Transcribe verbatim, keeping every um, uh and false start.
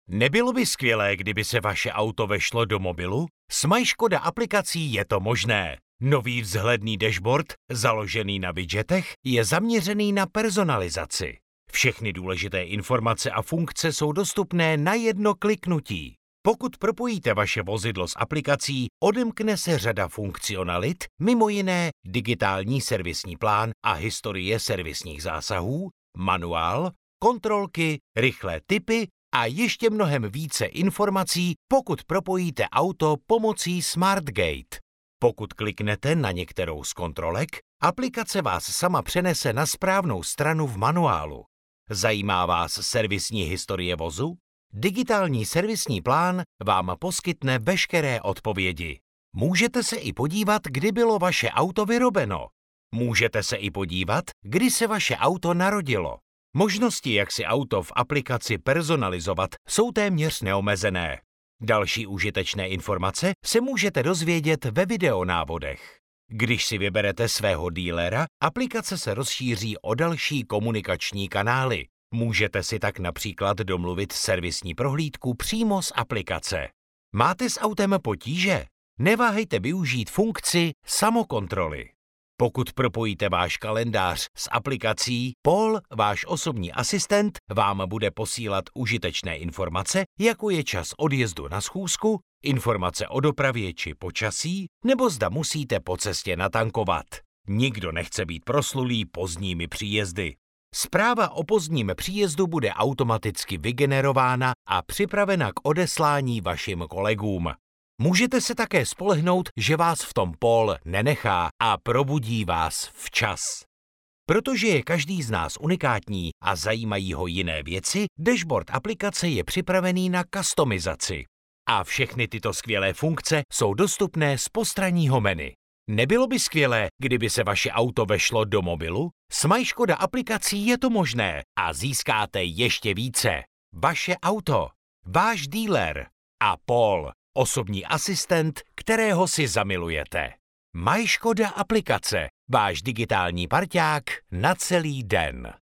Nebylo by skvělé, kdyby se vaše auto vešlo do mobilu? S MyŠkoda aplikací je to možné. Nový vzhledný dashboard, založený na widgetech, je zaměřený na personalizaci. Všechny důležité informace a funkce jsou dostupné na jedno kliknutí. Pokud propojíte vaše vozidlo s aplikací, odemkne se řada funkcionalit, mimo jiné digitální servisní plán a historie servisních zásahů, manuál, kontrolky, rychlé tipy a ještě mnohem více informací, pokud propojíte auto pomocí SmartGate. Pokud kliknete na některou z kontrolek, aplikace vás sama přenese na správnou stranu v manuálu. Zajímá vás servisní historie vozu? Digitální servisní plán vám poskytne veškeré odpovědi. Můžete se i podívat, kdy bylo vaše auto vyrobeno. Můžete se i podívat, kdy se vaše auto narodilo. Možnosti, jak si auto v aplikaci personalizovat, jsou téměř neomezené. Další užitečné informace se můžete dozvědět ve videonávodech. Když si vyberete svého dílera, aplikace se rozšíří o další komunikační kanály. Můžete si tak například domluvit servisní prohlídku přímo z aplikace. Máte s autem potíže? Neváhejte využít funkci samokontroly. Pokud propojíte váš kalendář s aplikací, Paul, váš osobní asistent, vám bude posílat užitečné informace, jako je čas odjezdu na schůzku, informace o dopravě či počasí, nebo zda musíte po cestě natankovat. Nikdo nechce být proslulý pozdními příjezdy. Zpráva o pozdním příjezdu bude automaticky vygenerována a připravena k odeslání vašim kolegům. Můžete se také spolehnout, že vás v tom Paul nenechá a probudí vás včas. Protože je každý z nás unikátní a zajímají ho jiné věci, dashboard aplikace je připravený na customizaci. A všechny tyto skvělé funkce jsou dostupné z postranního menu. Nebylo by skvělé, kdyby se vaše auto vešlo do mobilu? S MyŠkoda aplikací je to možné a získáte ještě více. Vaše auto, váš dealer a Paul, osobní asistent, kterého si zamilujete. MyŠkoda aplikace, váš digitální parťák na celý den.